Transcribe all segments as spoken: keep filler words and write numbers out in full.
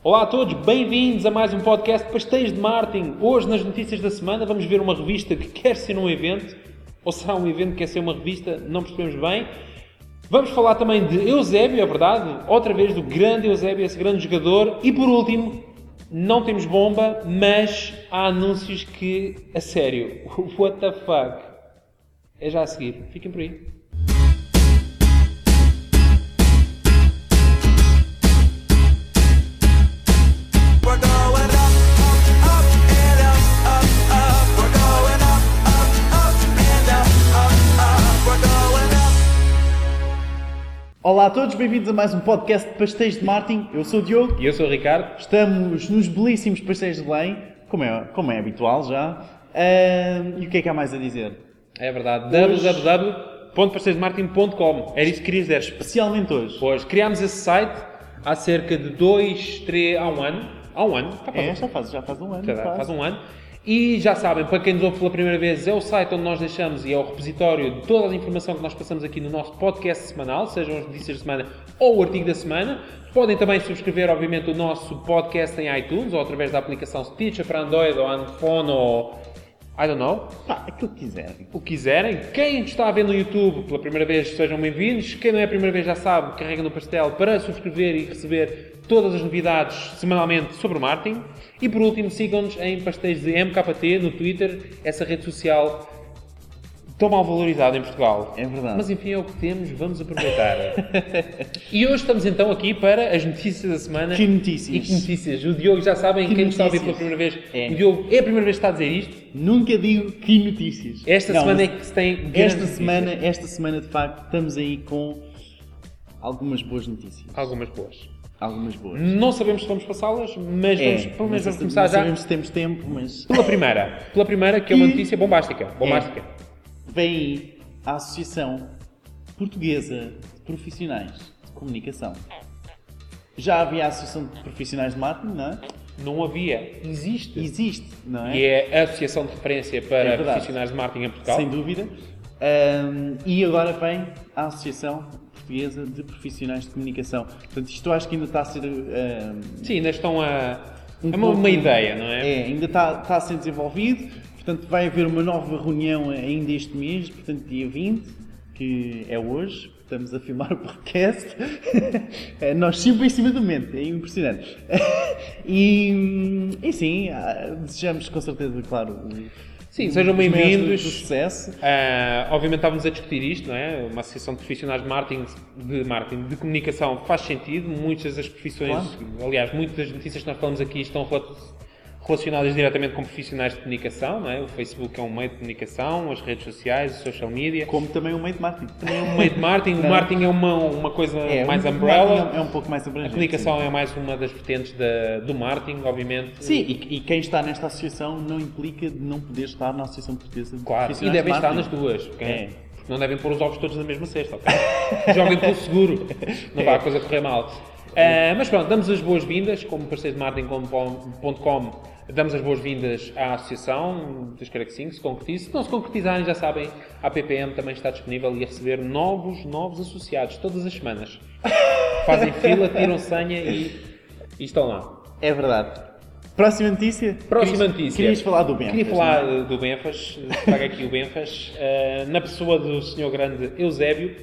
Olá a todos, bem-vindos a mais um podcast de Pastéis de Martin. Hoje, nas notícias da semana, vamos ver uma revista que quer ser um evento, ou será um evento que quer ser uma revista, não percebemos bem. Vamos falar também de Eusébio, é verdade, outra vez do grande Eusébio, esse grande jogador. E por último, não temos bomba, mas há anúncios que, a sério, what the fuck, é já a seguir. Fiquem por aí. Olá a todos, bem-vindos a mais um podcast de Pastéis de Martin. Eu sou o Diogo. E eu sou o Ricardo. Estamos nos belíssimos Pastéis de Belém, como é, como é habitual já. Uh, e o que é que há mais a dizer? É verdade, Hoje... w w w ponto pastéis de martin ponto com. Era isso que querias dizer. Especialmente hoje. Pois, criámos esse site há cerca de dois, três, há um ano. Há um ano. Já faz, é, já faz, já faz um ano. Já faz. faz um ano. E já sabem, para quem nos ouve pela primeira vez, é o site onde nós deixamos e é o repositório de toda a informação que nós passamos aqui no nosso podcast semanal, sejam as notícias da semana ou o artigo da semana. Podem também subscrever, obviamente, o nosso podcast em iTunes ou através da aplicação Stitcher para Android ou iPhone ou... I don't know. Pá, aquilo que quiserem. O que quiserem. Quem está a ver no YouTube pela primeira vez, sejam bem-vindos. Quem não é a primeira vez já sabe, carrega no pastel para subscrever e receber todas as novidades semanalmente sobre o marketing. E por último, sigam-nos em Pastéis de M K T no Twitter, essa rede social tão mal valorizada em Portugal. É verdade. Mas enfim, é o que temos, vamos aproveitar. E hoje estamos então aqui para as notícias da semana. Que notícias? E que notícias? O Diogo já sabem, que quem nos está a ouvir notícias? pela primeira vez, É. o Diogo é a primeira vez que está a dizer isto. Nunca digo que notícias. Esta Não, semana é mas que se tem grandes esta notícias. semana, esta semana, de facto, estamos aí com algumas boas notícias. Algumas boas. Algumas boas. Não sabemos se vamos passá-las, mas É, vamos, pelo menos não vamos sei- começar não já sabemos se temos tempo, mas... pela primeira. Pela primeira, que é uma E- notícia bombástica. Bombástica. Vem aí a Associação Portuguesa de Profissionais de Comunicação. Já havia a Associação de Profissionais de Marketing, não é? Não havia. Existe. Existe, não é? E é a associação de referência para É verdade. profissionais de marketing em Portugal. Sem dúvida. Ahm, e agora vem a Associação Portuguesa de Profissionais de Comunicação. Portanto, isto acho que ainda está a ser... ahm, Sim, ainda estão a... um é uma, pouco- uma ideia, não é? É, ainda está, está a ser desenvolvido. Portanto, vai haver uma nova reunião ainda este mês, portanto, dia vinte, que é hoje. Estamos a filmar o podcast. Nós sempre em cima do momento, é impressionante. E, e sim, ah, desejamos com certeza, claro, o- Sim, sejam os maiores do- bem-vindos. do sucesso. Ah, obviamente estávamos a discutir isto, não é? Uma associação de profissionais de marketing, de marketing, de comunicação faz sentido. Muitas das profissões, Claro. aliás, muitas das notícias que nós falamos aqui estão rela- relacionadas diretamente com profissionais de comunicação, não é? O Facebook é um meio de comunicação, as redes sociais, o social media. Como também um meio de marketing. É um meio de marketing. O Não. marketing é uma, uma coisa É, mais o umbrella. marketing É um pouco mais A abrangente. comunicação sim. é mais uma das vertentes da, do marketing, obviamente. Sim, e, e quem está nesta associação não implica de não poder estar na Associação Portuguesa de Claro, e Profissionais devem de estar nas Marketing. duas. Porque, É. porque não devem pôr os ovos todos na mesma cesta, ok? Joguem pelo seguro. Não vai a coisa correr mal. Ah, mas pronto, damos as boas-vindas, como parceiro de marketing ponto com, damos as boas-vindas à associação, espero que sim, que se concretize. Se não se concretizarem, já sabem, a P P M também está disponível e a receber novos, novos associados, todas as semanas. Fazem fila, tiram senha e, e estão lá. É verdade. Próxima notícia? Próxima Querias- notícia. Querias falar do Benfas, Queria falar não é? uh, do Benfas, trago aqui o Benfas, uh, na pessoa do senhor grande Eusébio.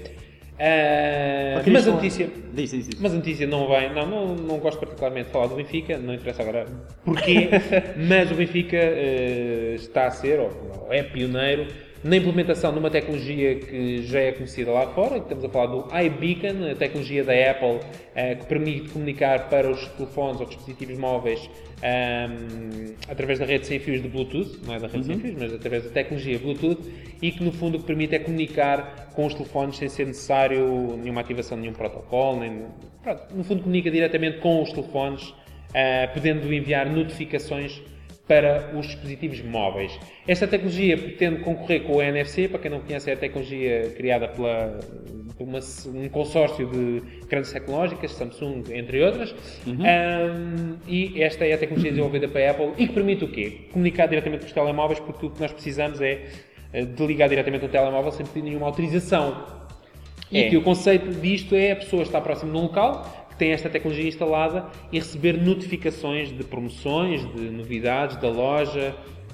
Uh, Ou querias mas a falar- notícia, Diz, diz, diz. mas a notícia não vem, não, não, não gosto particularmente de falar do Benfica, não interessa agora porquê, mas o Benfica uh, está a ser, ou ou é pioneiro, na implementação de uma tecnologia que já é conhecida lá fora, que estamos a falar do iBeacon, a tecnologia da Apple, uh, que permite comunicar para os telefones ou dispositivos móveis um, através da rede sem fios de Bluetooth, não é da rede sem fios, mas através da tecnologia Bluetooth, e que no fundo o que permite é comunicar com os telefones sem ser necessário nenhuma ativação de nenhum protocolo, nem, pronto, no fundo comunica diretamente com os telefones, uh, podendo enviar notificações para os dispositivos móveis. Esta tecnologia pretende concorrer com o N F C, para quem não conhece é a tecnologia criada pela, por uma, um consórcio de grandes tecnológicas, Samsung, entre outras, Uhum. um, e esta é a tecnologia desenvolvida para a Apple e que permite o quê? Comunicar diretamente com os telemóveis, porque o que nós precisamos é de ligar diretamente no telemóvel sem pedir nenhuma autorização. E É. que o conceito disto é a pessoa estar próximo de um local, tem esta tecnologia instalada e receber notificações de promoções, de novidades da loja.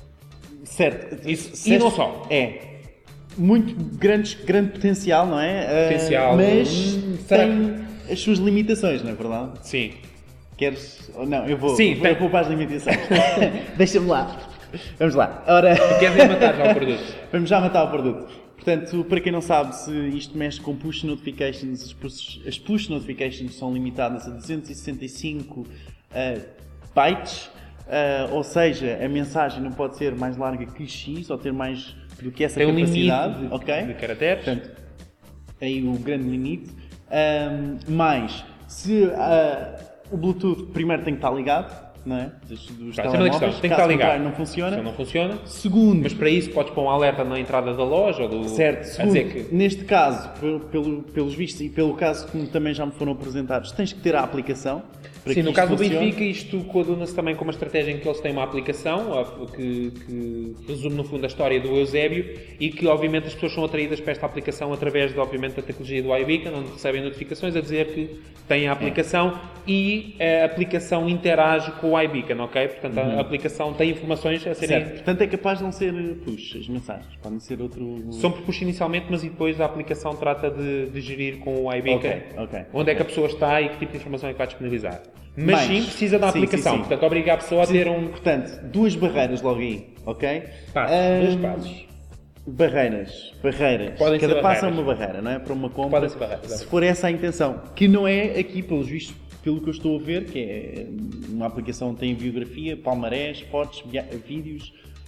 Certo. Isso, e não só. É. Muito grande, grande potencial, não é? Potencial. Uh, mas hum, tem as suas limitações, não é verdade? Sim. Queres... Não, eu vou, Sim, vou, eu vou para as limitações. Deixa-me lá. Vamos lá. Ora... Tu queres é matar já o produto. Vamos já matar o produto. Portanto, para quem não sabe, se isto mexe com push notifications, as push, as push notifications são limitadas a duzentos e sessenta e cinco uh, bytes, uh, ou seja, a mensagem não pode ser mais larga que X, ou ter mais do que essa tem capacidade. Um limite de, okay? de caracteres. Portanto, aí o grande limite. Um, mais, se uh, o Bluetooth primeiro tem que estar ligado, não é? Dos, dos Vai, telemóveis, questão, tem que estar ligado. Não funciona. não funciona. Segundo, mas para isso podes pôr um alerta na entrada da loja ou do... certo. Segundo, a dizer que... neste caso, pelo, pelos vistos e pelo caso que também já me foram apresentados, tens que ter a aplicação. Para Sim, que no caso do funcione. Benfica, isto coaduna-se também com uma estratégia em que eles têm uma aplicação que, que resume no fundo a história do Eusébio e que obviamente as pessoas são atraídas para esta aplicação através de, obviamente, da tecnologia do iBeacon, onde recebem notificações a dizer que têm a aplicação é. e a aplicação interage com o iBeacon, ok? Portanto, uhum. a aplicação tem informações a serem... Certo. Portanto, é capaz de não ser push as mensagens, podem ser outro... São por push inicialmente, mas e depois a aplicação trata de, de gerir com o iBeacon okay. Okay. onde okay. é que a pessoa está e que tipo de informação é que vai disponibilizar. Mas, mas sim, precisa da sim, aplicação, sim, sim. portanto obriga a pessoa a ter um... Portanto, duas barreiras logo aí, ok? Passos, um, dois passos. Barreiras, barreiras. Podem Cada ser passo barreiras. é uma barreira, não é? Para uma compra. Podem ser barreiras. Se for essa a intenção, que não é aqui, pelos vistos, pelo que eu estou a ver, que é uma aplicação que tem biografia, palmarés, fotos, vídeos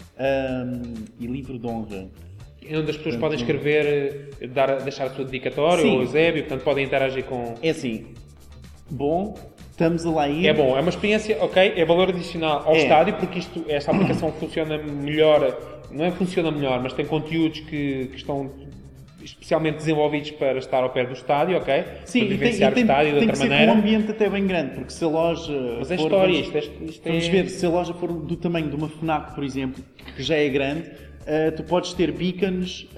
um, e livro de honra. É onde as pessoas portanto, podem escrever, dar, deixar a sua dedicatória ou o Eusébio, portanto podem interagir com... É assim, bom... Estamos a lá ir. É bom, é uma experiência, ok, é valor adicional ao é. estádio, porque isto, esta aplicação funciona melhor, não é funciona melhor, mas tem conteúdos que, que estão especialmente desenvolvidos para estar ao pé do estádio, ok? Sim, para vivenciar tem, o estádio tem, de tem outra que maneira. Ser um ambiente até bem grande, porque se a loja. Mas é for, história, vamos, isto, é, isto é... Vamos ver, se a loja for do tamanho de uma FNAC, por exemplo, que já é grande, uh, tu podes ter beacons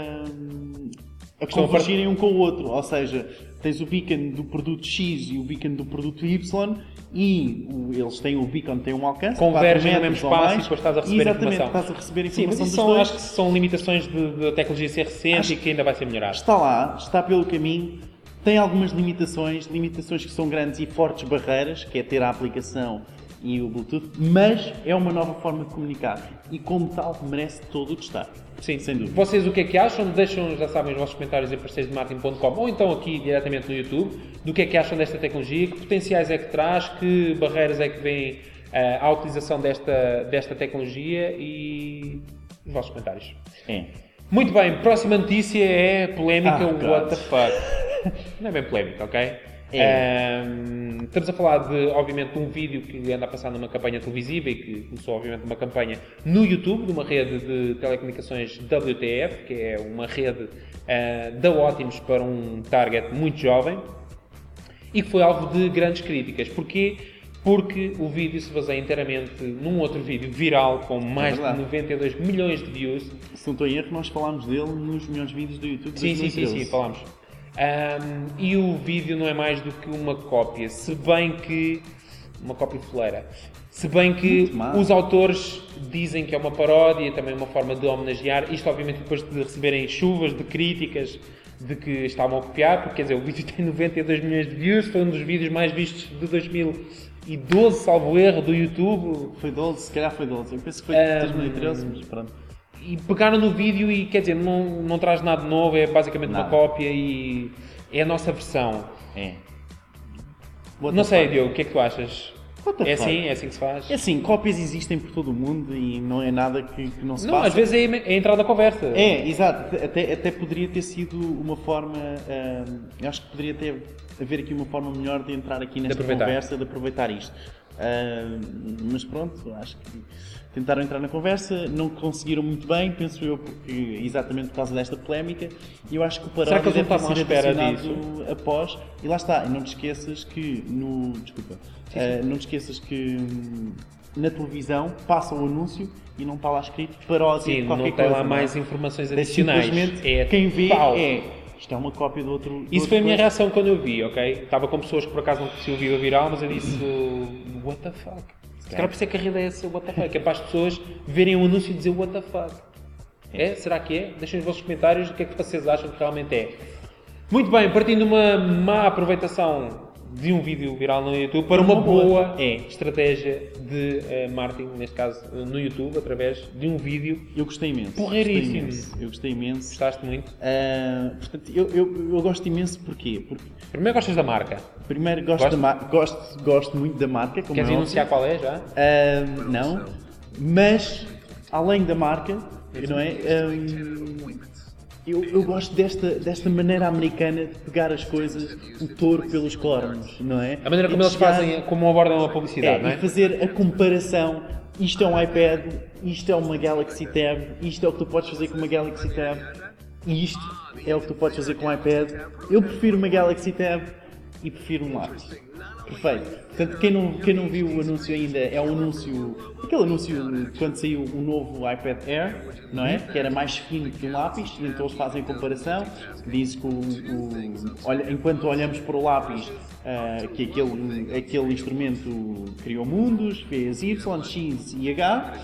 uh, a convergirem um com o outro, ou seja, tens o beacon do produto X e o beacon do produto Y e o, eles têm o beacon, tem um alcance, convergem no mesmo espaço e depois estás a receber exatamente, informação. estás a receber Sim, informação mas dos são, dois. acho que são limitações da tecnologia ser recente acho e que ainda vai ser melhorada. Está lá, está pelo caminho, tem algumas limitações, limitações que são grandes e fortes barreiras, que é ter a aplicação e o Bluetooth, mas é uma nova forma de comunicar e como tal merece todo o destaque. Sim, sem dúvida. Vocês o que é que acham? Deixam, já sabem, os vossos comentários em parceiros de marketing ponto com ou então aqui diretamente no YouTube, do que é que acham desta tecnologia, que potenciais é que traz, que barreiras é que vêm uh, à utilização desta, desta tecnologia e os vossos comentários. É. Muito bem, próxima notícia é polémica, ah, what the fuck. Não é bem polémica, ok? É. Um, estamos a falar de, obviamente, de um vídeo que anda a passar numa campanha televisiva e que começou, obviamente, uma campanha no YouTube, de uma rede de telecomunicações W T F, que é uma rede uh, da Ótimos para um target muito jovem e que foi alvo de grandes críticas. Porquê? Porque o vídeo se baseia inteiramente num outro vídeo viral com mais é de noventa e dois milhões de views. Se não estou em erro, nós falámos dele nos melhores vídeos do YouTube de sim, dois mil e treze. Sim, sim, sim, falámos. Um, e o vídeo não é mais do que uma cópia, se bem que... uma cópia foleira. Se bem que os autores dizem que é uma paródia, também uma forma de homenagear, isto obviamente depois de receberem chuvas de críticas de que estavam a copiar, porque quer dizer, o vídeo tem noventa e dois milhões de views, foi um dos vídeos mais vistos de dois mil e doze, salvo erro, do YouTube. Foi doze, se calhar foi doze, eu penso que foi de dois mil e treze, mas pronto. E pegaram no vídeo e, quer dizer, não, não traz nada novo, é basicamente nada. Uma cópia e é a nossa versão. É. What não sei, Diogo, o que é que tu achas? What the é fuck? assim? É assim que se faz? É assim, cópias existem por todo o mundo e não é nada que, que não se não, faça. Às vezes é, é a entrada da conversa. É, exato. Até, até poderia ter sido uma forma... Hum, eu acho que poderia ter haver aqui uma forma melhor de entrar aqui nesta de conversa, de aproveitar isto. Hum, mas pronto, acho que tentaram entrar na conversa, não conseguiram muito bem, penso eu, porque exatamente por causa desta polémica. E eu acho que o paródia deve ter sido espera disso após. E lá está, e não te esqueças que no... Desculpa. Sim, sim. Uh, não te esqueças que hum, na televisão passa o anúncio e não está lá escrito paródia sim, de qualquer não tem coisa. lá não? mais informações adicionais. Simplesmente é quem vê pau. é isto é uma cópia do outro... do Isso outro foi a minha coisa. reação quando eu vi, ok? Estava com pessoas que por acaso não conheciam o vídeo viral, mas eu disse, what the fuck? Se calhar por isso é que a rede é essa, what the fuck? É para as pessoas verem um anúncio e dizer, what the fuck? É? Será que é? Deixem os vossos comentários o que é que vocês acham que realmente é. Muito bem, partindo de uma má aproveitação de um vídeo viral no YouTube para uma, uma boa, boa é. estratégia de uh, marketing, neste caso no YouTube, através de um vídeo. Eu gostei imenso. Porreiríssimo. Gostei imenso. Eu gostei imenso. Gostaste muito? Uh, portanto, eu, eu, eu gosto imenso porquê? Porque Primeiro gostas da marca. primeiro gosto, Gosto? da mar- gosto, gosto muito da marca. Como Queres é enunciar óbvio. qual é já? Uh, não, mas além da marca, não é? Um, eu, eu gosto desta, desta maneira americana de pegar as coisas, o touro pelos cornos, não é? A maneira E como de eles chegar- fazem, como abordam a publicidade, é, não é? e fazer a comparação. Isto é um iPad, isto é uma Galaxy Tab, isto é o que tu podes fazer com uma Galaxy Tab, e isto é o que tu podes fazer com um iPad. Eu prefiro uma Galaxy Tab e prefiro um lápis. Perfeito. Portanto, quem não, quem não viu o anúncio ainda, é um anúncio, aquele anúncio quando saiu o novo iPad Air, não é? Que era mais fino que um lápis, e então eles fazem a comparação. Diz que o, o- olha, enquanto olhamos para o lápis, ah, que aquele, aquele instrumento criou mundos, fez Y, X e H,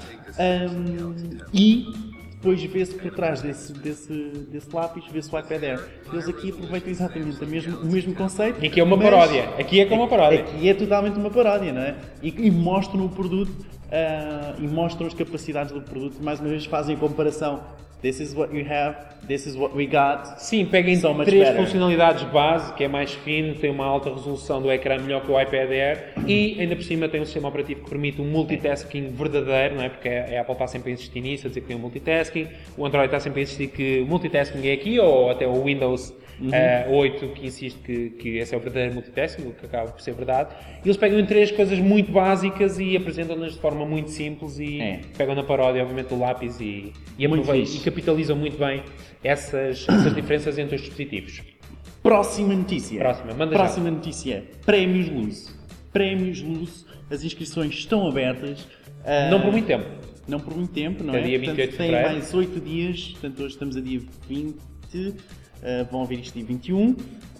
ahm, e depois vê-se por trás desse, desse, desse lápis, vê-se o iPad Air. Eles aqui aproveitam exatamente o mesmo, o mesmo conceito. E aqui é uma mas paródia. Aqui é como uma paródia. Aqui é totalmente uma paródia, não é? E, e mostram o produto, ah, e mostram as capacidades do produto. Mais uma vez fazem a comparação. This is what you have, this is what we got. Sim, peguem So much três better. funcionalidades base, que é mais fino, tem uma alta resolução do ecrã melhor que o iPad Air e ainda por cima tem um sistema operativo que permite um multitasking verdadeiro, não é? Porque a Apple está sempre a insistir nisso, a dizer que tem um multitasking, o Android está sempre a insistir que o multitasking é aqui, ou até o Windows Uhum. uh, oito que insiste que, que esse é o verdadeiro multitasking, o que acaba por ser verdade. E eles pegam em três coisas muito básicas e apresentam-nas de forma muito simples e É. pegam na paródia, obviamente, do lápis e, e, Muito aproveitam- fixe. e capitalizam muito bem essas, essas diferenças entre os dispositivos. Próxima notícia. Próxima, manda já. Próxima notícia. Prémios Luz. Prémios Luz. As inscrições estão abertas. Ah, Não por muito tempo. Não por muito tempo, não Até é? dia vinte e oito Portanto, de tem fevereiro. mais oito dias. Portanto, hoje estamos a dia vinte. ah, vão ouvir isto dia vinte e um.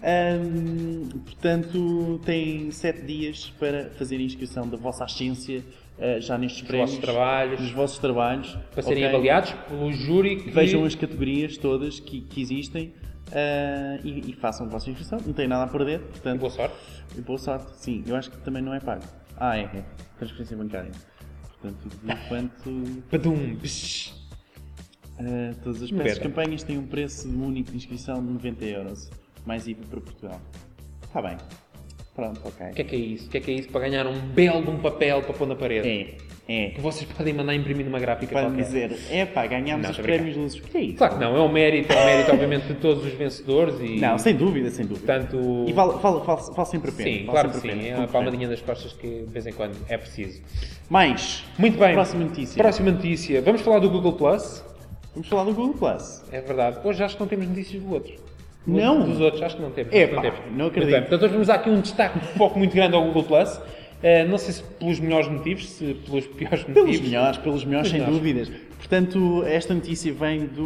Ahm, portanto, têm sete dias para fazer a inscrição da vossa ascência ah, já nestes Os prémios. vossos trabalhos, Nos vossos trabalhos. para serem ok? avaliados pelo júri que... Vejam as categorias todas que, que existem ah, e, e façam a vossa inscrição. Não têm nada a perder. Portanto, Boa sorte. e boa sorte. Sim, eu acho que também não é pago. Ah, é. é. Transferência bancária. Portanto, de quanto... Padum. Psh. Uh, todas as noventa. peças campanhas têm um preço único de inscrição de noventa euros, mais I V A para Portugal. Está bem. Pronto, ok. O que é que é isso? O que é que é isso para ganhar um belo de um papel para pôr na parede? É, é. Que vocês podem mandar imprimir numa gráfica Para qualquer. dizer, é pá, ganhámos Não, os estou a brincar. prémios luzes. O que é isso? Claro que não, é um mérito, é um mérito obviamente de todos os vencedores e... Não, sem dúvida, sem dúvida. Portanto... E vale, vale, vale, vale sempre a pena. Sim, vale claro que sempre a sim. pena. É Tudo uma palmadinha das costas que de vez em quando é preciso. Mais. Muito bem. Próxima notícia. Próxima notícia. Vamos falar do Google Plus. Vamos falar do Google Plus. É verdade. Hoje acho que não temos notícias do outro. Não? Dos outros, acho que não temos. Epá, não, temos. não Muito acredito. bem. Portanto, hoje vamos dar aqui um destaque, um foco muito grande ao Google Plus. Uh, não sei se pelos melhores motivos, se pelos piores Pelos motivos. melhores, pelos melhores, sem melhores. dúvidas. Portanto, esta notícia vem do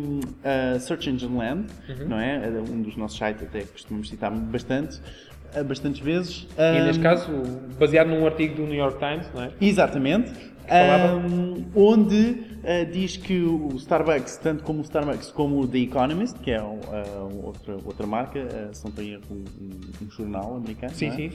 uh, Search Engine Land, Uhum. não é? É um dos nossos sites até que costumamos citar bastante, uh, bastantes vezes. E Um, neste caso, baseado num artigo do New York Times, não é? Exatamente. falava? Um, onde uh, diz que o Starbucks, tanto como o Starbucks como o The Economist, que é uh, outra, outra marca, uh, se não tem erro, um, um jornal americano, Sim, não é? sim.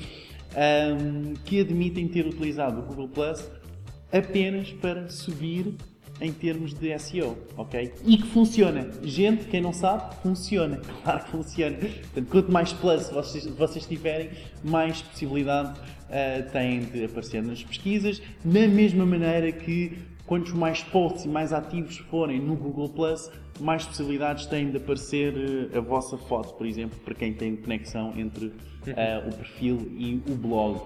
Um, que admitem ter utilizado o Google Plus apenas para subir em termos de S E O, ok? E que funciona. Gente, quem não sabe, funciona. Claro que funciona. Portanto, quanto mais plus vocês, vocês tiverem, mais possibilidade uh, têm de aparecer nas pesquisas, na mesma maneira que quantos mais posts e mais ativos forem no Google Plus, mais possibilidades têm de aparecer uh, a vossa foto, por exemplo, para quem tem conexão entre uh, o perfil e o blog.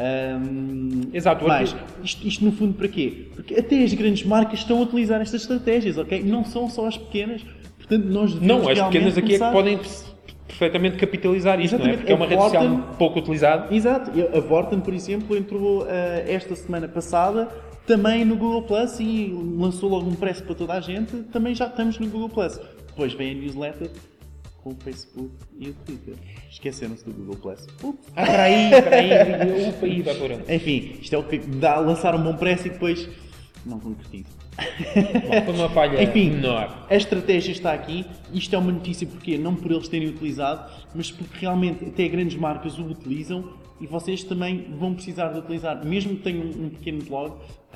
Um, Exato, mas outro- isto, isto no fundo para quê? Porque até as grandes marcas estão a utilizar estas estratégias, ok? Não são só as pequenas, portanto nós devemos Não, as realmente pequenas aqui é que começar- podem perfeitamente capitalizar isto, não é? Exatamente. Porque é uma rede social Vorten- pouco utilizada. Exato, a Vorten, por exemplo, entrou uh, esta semana passada também no Google Plus e lançou logo um preço para toda a gente, também já estamos no Google Plus. Depois vem a newsletter com o Facebook e o Twitter. Esqueceram-se do Google Plus. Ups. Ah, espera aí, espera aí, upa aí, vai por onde? Enfim, isto é o que dá a lançar um bom preço e depois não concretiza. Bom, foi uma falha Enfim, enorme. a estratégia está aqui. Isto é uma notícia porque não por eles terem utilizado, mas porque realmente até grandes marcas o utilizam e vocês também vão precisar de utilizar, mesmo que tenham um pequeno blog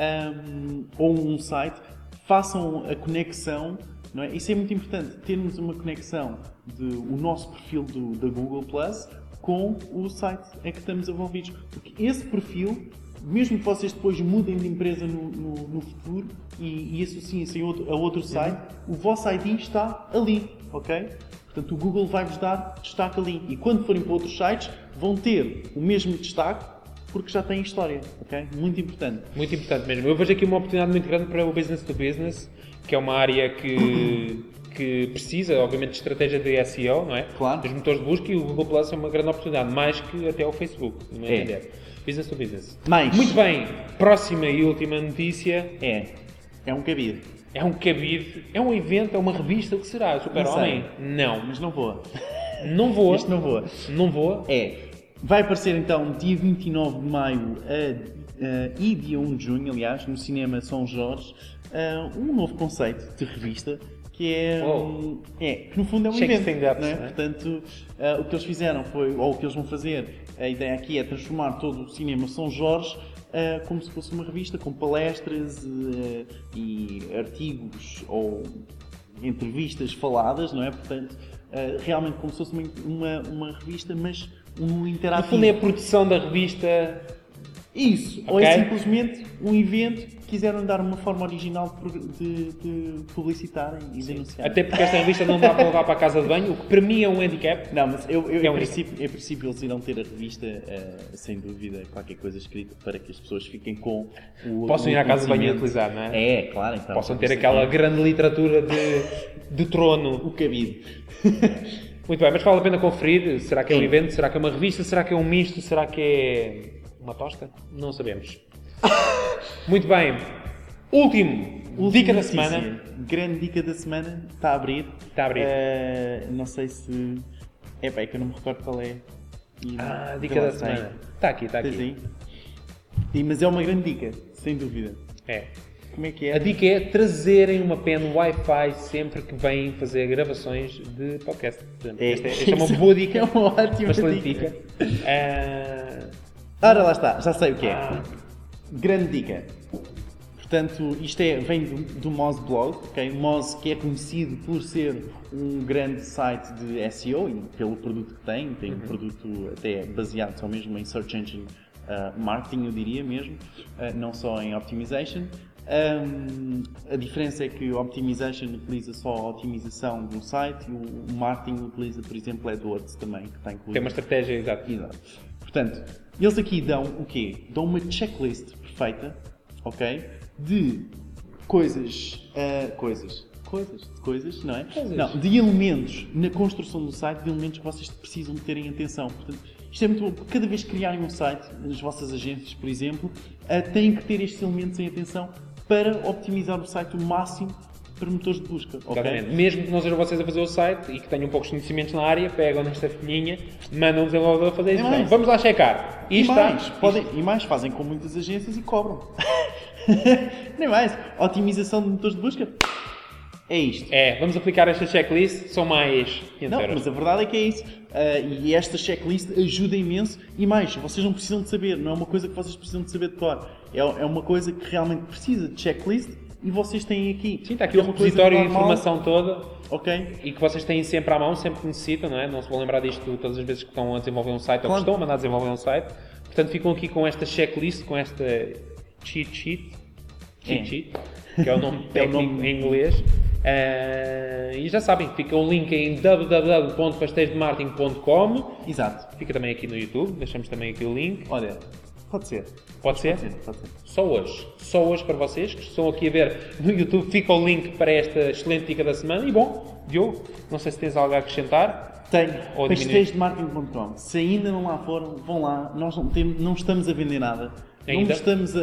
um, ou um site, façam a conexão, não é? Isso é muito importante, termos uma conexão do nosso perfil do, da Google Plus com o site em que estamos envolvidos, porque esse perfil, mesmo que vocês depois mudem de empresa no, no, no futuro e, e associem-se a outro, a outro site, uhum. o vosso I D está ali, ok? Portanto, o Google vai-vos dar destaque ali. E quando forem para outros sites, vão ter o mesmo destaque porque já têm história, ok? Muito importante. Muito importante mesmo. Eu vejo aqui uma oportunidade muito grande para o business to business, que é uma área que, que precisa, obviamente, de estratégia de S E O, não é? Claro. Dos motores de busca, e o Google Plus é uma grande oportunidade, mais que até o Facebook, no meu É. entender. Business to business. Mais. Muito bem. Próxima e última notícia. É. É um cabide. É um cabide, é um evento, é uma revista, o que será? O Super-Homem? Não. Mas não voa. Não voa. Este não voa. Não voa. É. Vai aparecer então dia vinte e nove de maio a, a, e dia um de junho, aliás, no cinema São Jorge, uh, um novo conceito de revista que é, Oh. é que no fundo é um Check evento. stand-ups, Não é? não é? Portanto, uh, o que eles fizeram foi, ou o que eles vão fazer, a ideia aqui é transformar todo o cinema São Jorge uh, como se fosse uma revista com palestras uh, e artigos ou entrevistas faladas, não é? Portanto, uh, realmente como se fosse uma, uma, uma revista, mas um interativo. No fundo é a produção da revista. Isso, Okay. ou é simplesmente um evento que quiseram dar uma forma original de, de publicitarem e de anunciar. Até porque esta revista não dá para levar para a casa de banho, o que para mim é um handicap. Não, mas eu, eu É em, um princípio, em princípio eles irão ter a revista, uh, sem dúvida, qualquer coisa escrita para que as pessoas fiquem com o Possam o ir à casa de banho e conhecimento. utilizar, não é? É, claro, então. Possam ter aquela grande literatura de, de trono. O cabide. Muito bem, mas vale a pena conferir. Será que é um Sim. evento? Será que é uma revista? Será que é um misto? Será que é uma tosta? Não sabemos. Muito bem. Último. Última dica da notícia. semana. Grande dica da semana. Está a abrir. Está a abrir. Uh, não sei se... É pá, é que eu não me recordo qual é. E- Ah, vê dica lá da se tem. semana. Está aqui, está Tens aqui. aí? E, mas é uma grande dica, sem dúvida. É. Como é que é? A dica é trazerem uma pen Wi-Fi sempre que vêm fazer gravações de podcast. Portanto, É. esta, é, esta é uma boa dica. É uma ótima uma excelente dica. dica. Ah, Ora, lá está, já sei o que é. Ah. Grande dica. Portanto, isto é, vem do, do Moz Blog, ok? Moz, que é conhecido por ser um grande site de S E O e pelo produto que tem, tem um produto até baseado só mesmo em Search Engine uh, Marketing, eu diria mesmo, uh, não só em Optimization. Um, a diferença é que o Optimization utiliza só a otimização do site e o Marketing utiliza, por exemplo, AdWords também, que está incluído. tem uma estratégia, exato. Exato. Portanto, eles aqui dão o quê? Dão uma checklist perfeita, ok? De coisas, ah, coisas, coisas, coisas, não é? Coisas. Não, de elementos na construção do site, de elementos que vocês precisam de terem atenção. Portanto, isto é muito bom, porque cada vez que criarem um site, nas vossas agências, por exemplo, ah, têm que ter estes elementos em atenção para optimizar o site o máximo para motores de busca, ok? Exatamente. Mesmo que não sejam vocês a fazer o site e que tenham poucos conhecimentos na área, pegam nesta folhinha, mandam o desenvolvedor a fazer isso. mais. Então, vamos lá checar. E Isto mais, está, podem, e mais, fazem com muitas agências e cobram. Nem mais. Otimização de motores de busca. É isto. É, vamos aplicar esta checklist, são mais quinhentos Não, euros. mas a verdade é que é isso. Uh, e esta checklist ajuda imenso. E mais, vocês não precisam de saber. Não é uma coisa que vocês precisam de saber de cor. É, é uma coisa que realmente precisa de checklist e vocês têm aqui. Sim, está aqui É o uma coisa repositório de normal, informação toda Ok? e que vocês têm sempre à mão, sempre que necessitam, não é? Não se vão lembrar disto todas as vezes que estão a desenvolver um site ou Claro. que estão a mandar desenvolver um site. Portanto, ficam aqui com esta checklist, com esta cheat sheet, cheat É. sheet, que é o nome É o técnico nome- em inglês. Ah, e já sabem, fica o link em w w w ponto pastéis de marketing ponto com. Exato. Fica também aqui no YouTube, deixamos também aqui o link. Olha, pode ser. Pode ser? Pode ser, pode ser. Só hoje. Só hoje para vocês que estão aqui a ver no YouTube. Fica o link para esta excelente dica da semana. E bom, Diogo, não sei se tens algo a acrescentar. Tenho. Ou pastéis de marketing ponto com. Se ainda não lá foram, vão lá. Nós não, temos, não estamos a vender nada. Ainda? Não estamos a,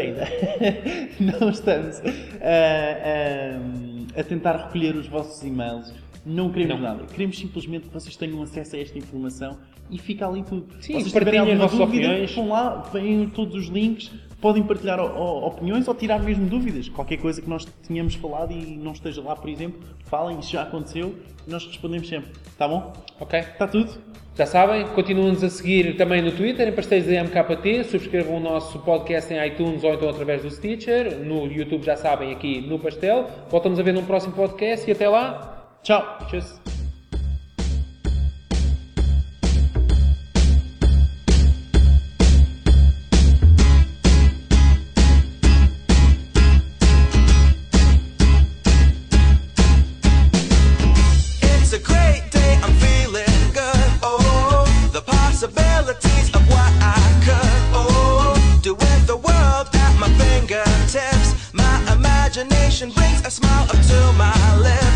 não estamos a, a, a tentar recolher os vossos e-mails. Não queremos Não. nada. Queremos simplesmente que vocês tenham acesso a esta informação e fica ali tudo. Sim, vocês partilhem tiverem as alguma vossas dúvida, opiniões. vão lá, vêm todos os links, podem partilhar o, o, opiniões ou tirar mesmo dúvidas. Qualquer coisa que nós tenhamos falado e não esteja lá, por exemplo, falem, isso já aconteceu, nós respondemos sempre. Tá bom? Ok? Está tudo? Já sabem, continuem-nos a seguir também no Twitter, em Pastéis da M K T, subscrevam o nosso podcast em iTunes ou então através do Stitcher, no YouTube já sabem, aqui no Pastel. Voltamos a ver num próximo podcast e até lá. Tchau! Tchau! Possibilities of what I could oh, do with the world at my fingertips. My imagination brings a smile up to my lips.